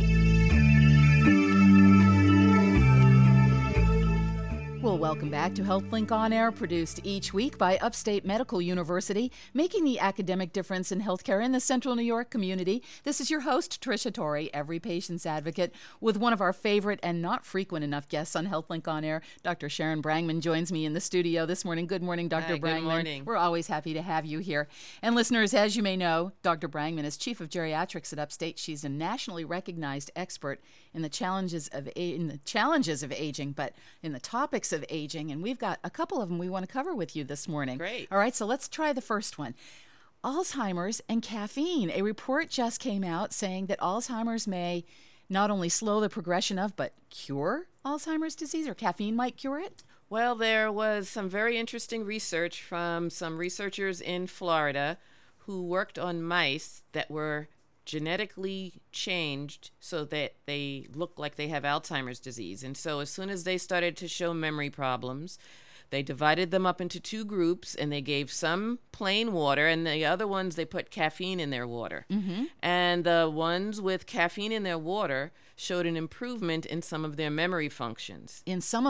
Well, welcome back to HealthLink On Air, produced each week by Upstate Medical University, making the academic difference in healthcare in the Central New York community. This is your host, Tricia Torrey, every patient's advocate, with one of our favorite and not frequent enough guests on HealthLink On Air. Dr. Sharon Brangman joins me in the studio this morning. Good morning, Dr. Brangman. Good morning. We're always happy to have you here. And listeners, as you may know, Dr. Brangman is Chief of Geriatrics at Upstate. She's a nationally recognized expert in the challenges of aging, but in the topics of aging, and we've got a couple of them we want to cover with you this morning. Great. All right, so let's try the first one. Alzheimer's and caffeine. A report just came out saying that Alzheimer's may not only slow the progression of, but cure Alzheimer's disease, or caffeine might cure it? Well, there was some very interesting research from some researchers in Florida who worked on mice that were genetically changed so that they look like they have Alzheimer's disease. And so as soon as they started to show memory problems, they divided them up into two groups, and they gave some plain water, and the other ones, they put caffeine in their water. Mm-hmm. And the ones with caffeine in their water showed an improvement in some of their memory functions.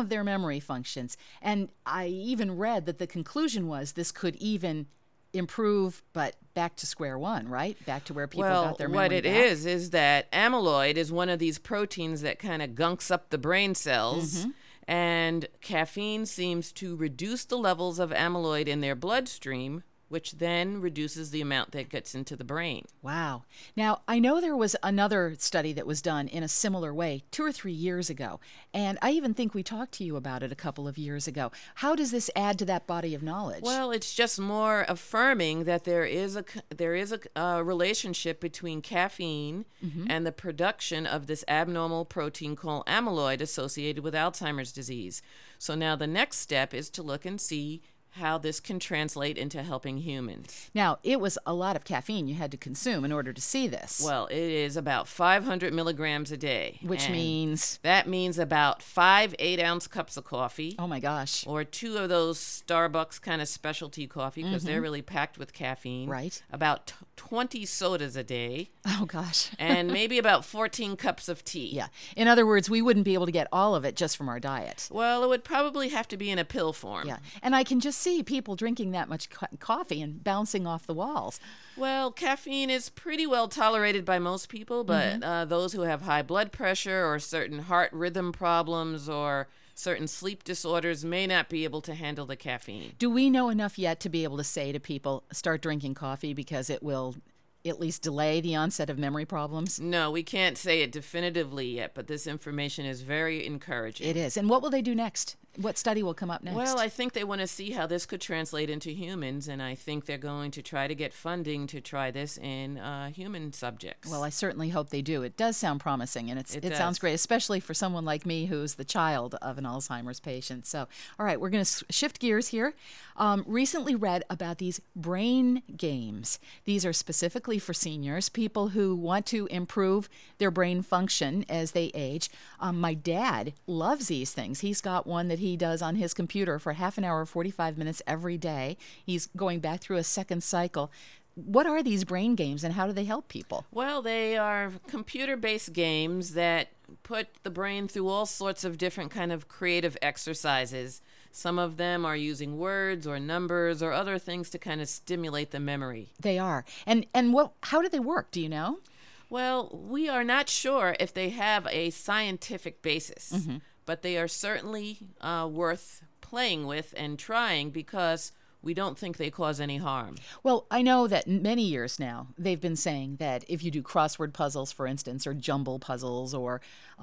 And I even read that the conclusion was this could even improve, but back to square one, right? Back to where people got their memory what it back. is that amyloid is one of these proteins that kind of gunks up the brain cells. Mm-hmm. And caffeine seems to reduce the levels of amyloid in their bloodstream, which then reduces the amount that gets into the brain. Wow. Now, I know there was another study that was done in a similar way 2 or 3 years ago, and I even think we talked to you about it a couple of years ago. How does this add to that body of knowledge? Well, it's just more affirming that there is a relationship between caffeine Mm-hmm. and the production of this abnormal protein called amyloid associated with Alzheimer's disease. So now the next step is to look and see how this can translate into helping humans. Now, it was a lot of caffeine you had to consume in order to see this. Well, it is about 500 milligrams a day. Which means? That means about 5 8-ounce cups of coffee. Oh, my gosh. Or 2 of those Starbucks kind of specialty coffee, because they're really packed with caffeine. Right. About 20 sodas a day. Oh, gosh. And maybe about 14 cups of tea. Yeah. In other words, we wouldn't be able to get all of it just from our diet. Well, it would probably have to be in a pill form. Yeah. And I can just see people drinking that much coffee and bouncing off the walls. Well, caffeine is pretty well tolerated by most people, but those who have high blood pressure or certain heart rhythm problems or certain sleep disorders may not be able to handle the caffeine. Do we know enough yet to be able to say to people, start drinking coffee because it will at least delay the onset of memory problems? No, we can't say it definitively yet, but this information is very encouraging. It is. And what will they do next? What study will come up next? Well, I think they want to see how this could translate into humans, and I think they're going to try to get funding to try this in human subjects. Well, I certainly hope they do. It does sound promising, and it does. sounds great, especially for someone like me who's the child of an Alzheimer's patient. So, all right, we're going to shift gears here. Recently read about these brain games. These are specifically for seniors, people who want to improve their brain function as they age. My dad loves these things. He's got one that he does on his computer for half an hour, 45 minutes every day. He's going back through a second cycle. What are these brain games, and how do they help people? Well, they are computer-based games that put the brain through all sorts of different kind of creative exercises. Some of them are using words or numbers or other things to kind of stimulate the memory. They are. And how do they work? Do you know? Well, we are not sure if they have a scientific basis, but they are certainly worth playing with and trying because we don't think they cause any harm. Well, I know that many years now they've been saying that if you do crossword puzzles, for instance, or jumble puzzles or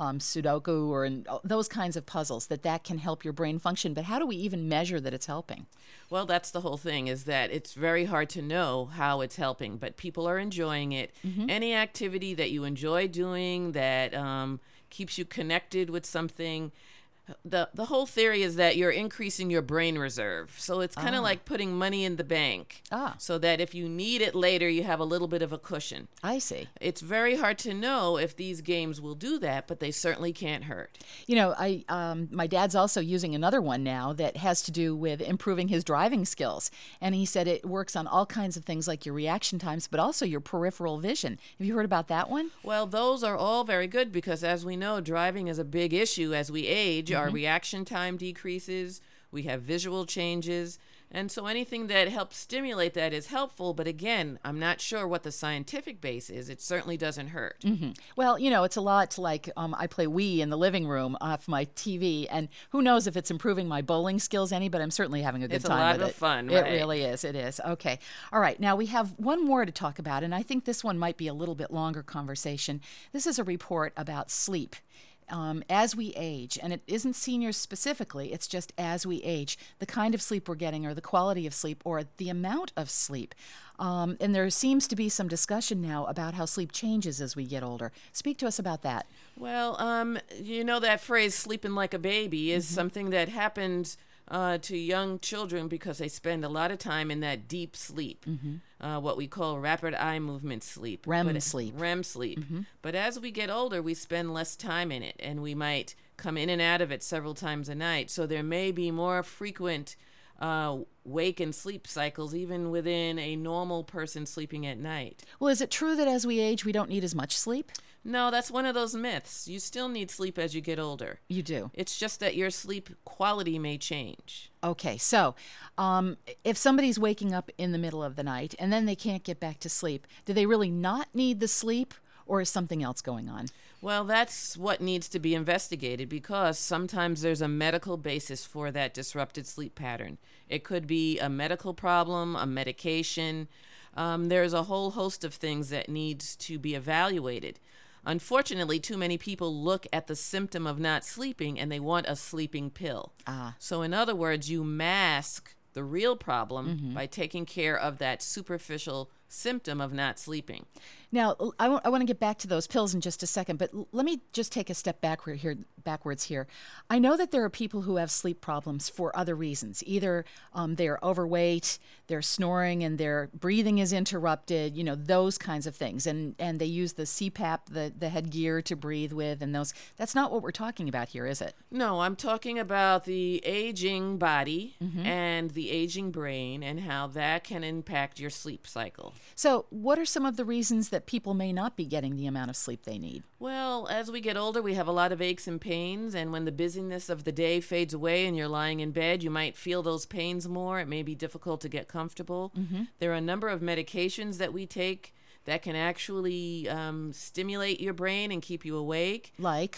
Sudoku or those kinds of puzzles, that can help your brain function. But how do we even measure that it's helping? Well, that's the whole thing, is that it's very hard to know how it's helping, but people are enjoying it. Any activity that you enjoy doing that keeps you connected with something The whole theory is that you're increasing your brain reserve. So it's kind of like putting money in the bank. So that if you need it later, you have a little bit of a cushion. I see. It's very hard to know if these games will do that, but they certainly can't hurt. You know, my dad's also using another one now that has to do with improving his driving skills. And he said it works on all kinds of things like your reaction times, but also your peripheral vision. Have you heard about that one? Well, those are all very good because, as we know, driving is a big issue as we age. Our reaction time decreases. We have visual changes. And so anything that helps stimulate that is helpful. But again, I'm not sure what the scientific base is. It certainly doesn't hurt. Well, you know, it's a lot like I play Wii in the living room off my TV, and who knows if it's improving my bowling skills any, but I'm certainly having a good time with it. It's a lot of fun, It right? really is. It is. Okay. All right. Now we have one more to talk about, and I think this one might be a little bit longer conversation. This is a report about sleep. As we age, and it isn't seniors specifically, it's just as we age, the kind of sleep we're getting or the quality of sleep or the amount of sleep. And there seems to be some discussion now about how sleep changes as we get older. Speak to us about that. Well, you know that phrase, sleeping like a baby, is something that happens to young children because they spend a lot of time in that deep sleep, what we call rapid eye movement sleep. REM sleep. REM sleep. But as we get older, we spend less time in it, and we might come in and out of it several times a night. So there may be more frequent wake and sleep cycles, even within a normal person sleeping at night. Well, is it true that as we age, we don't need as much sleep? No, that's one of those myths. You still need sleep as you get older. You do. It's just that your sleep quality may change. Okay, so if somebody's waking up in the middle of the night and then they can't get back to sleep, do they really not need the sleep, or is something else going on? Well, that's what needs to be investigated because sometimes there's a medical basis for that disrupted sleep pattern. It could be a medical problem, a medication. There's a whole host of things that needs to be evaluated. Unfortunately, too many people look at the symptom of not sleeping and they want a sleeping pill. So in other words, you mask the real problem by taking care of that superficial symptom of not sleeping. Now, I want to get back to those pills in just a second, but let me just take a step backwards here. I know that there are people who have sleep problems for other reasons. Either they're overweight, they're snoring, and their breathing is interrupted, you know, those kinds of things. And they use the CPAP, the headgear to breathe with, and those. That's not what we're talking about here, is it? No, I'm talking about the aging body and the aging brain and how that can impact your sleep cycle. So what are some of the reasons that people may not be getting the amount of sleep they need? Well, as we get older, we have a lot of aches and pains, and when the busyness of the day fades away and you're lying in bed, you might feel those pains more. It may be difficult to get comfortable. There are a number of medications that we take that can actually stimulate your brain and keep you awake. Like?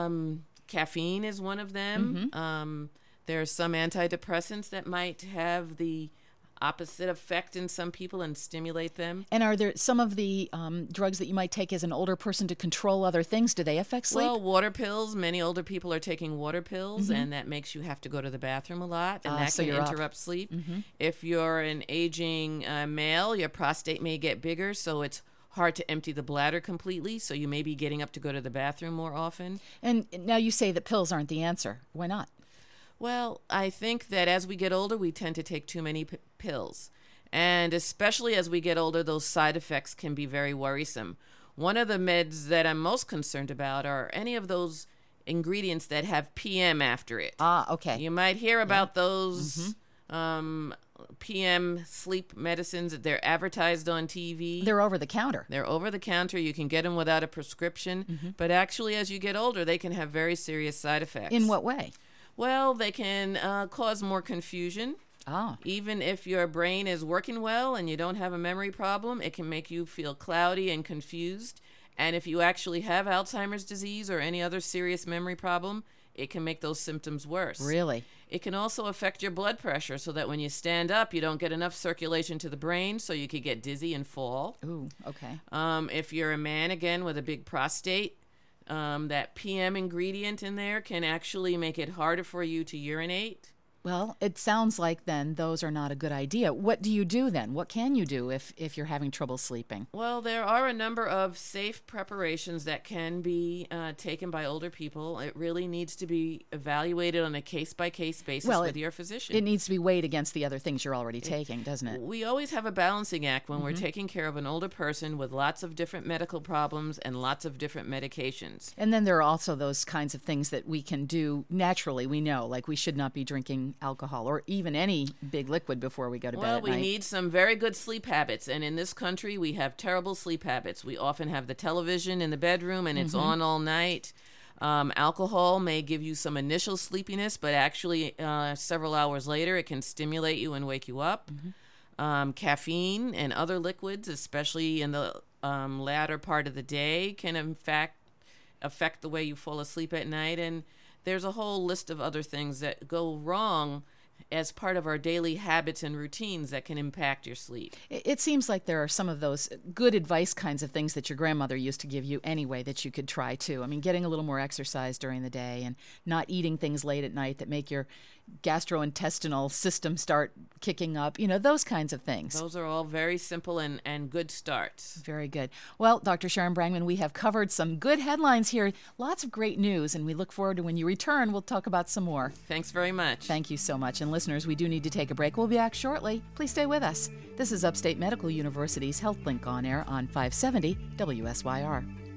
Caffeine is one of them. There are some antidepressants that might have the opposite effect in some people and stimulate them. And are there some of the drugs that you might take as an older person to control other things? Do they affect sleep? Well, water pills. Many older people are taking water pills, and that makes you have to go to the bathroom a lot, and that so can you're interrupt sleep. If you're an aging male, your prostate may get bigger, so it's hard to empty the bladder completely, so you may be getting up to go to the bathroom more often. And now you say that pills aren't the answer. Why not? Well, I think that as we get older, we tend to take too many pills. And especially as we get older, those side effects can be very worrisome. One of the meds that I'm most concerned about are any of those ingredients that have PM after it. Okay. You might hear about those PM sleep medicines. They're advertised on TV. They're over the counter. They're over the counter. You can get them without a prescription. But actually, as you get older, they can have very serious side effects. In what way? Well, they can cause more confusion. Even if your brain is working well and you don't have a memory problem, it can make you feel cloudy and confused. And if you actually have Alzheimer's disease or any other serious memory problem, it can make those symptoms worse. Really? It can also affect your blood pressure so that when you stand up, you don't get enough circulation to the brain, so you could get dizzy and fall. Ooh, okay. If you're a man, again, with a big prostate, that PM ingredient in there can actually make it harder for you to urinate. Well, it sounds like then those are not a good idea. What do you do then? What can you do if you're having trouble sleeping? Well, there are a number of safe preparations that can be taken by older people. It really needs to be evaluated on a case-by-case basis with your physician. It needs to be weighed against the other things you're already taking, doesn't it? We always have a balancing act when we're taking care of an older person with lots of different medical problems and lots of different medications. And then there are also those kinds of things that we can do naturally, we know, like we should not be drinking alcohol or even any big liquid before we go to bed at night. Well, we need some very good sleep habits, and in this country we have terrible sleep habits. We often have the television in the bedroom and it's on all night. Alcohol may give you some initial sleepiness, but actually several hours later it can stimulate you and wake you up. Caffeine and other liquids, especially in the latter part of the day, can in fact affect the way you fall asleep at night. And there's a whole list of other things that go wrong as part of our daily habits and routines that can impact your sleep. It seems like there are some of those good advice kinds of things that your grandmother used to give you anyway that you could try too. I mean, getting a little more exercise during the day and not eating things late at night that make your gastrointestinal system start kicking up, those kinds of things. Those are all very simple and good starts. Very good. Well, Dr. Sharon Brangman, we have covered some good headlines here, lots of great news, and we look forward to when you return, we'll talk about some more. Thanks very much. Thank you so much. And listeners, we do need to take a break. We'll be back shortly. Please stay with us. This is Upstate Medical University's HealthLink on air on 570 WSYR.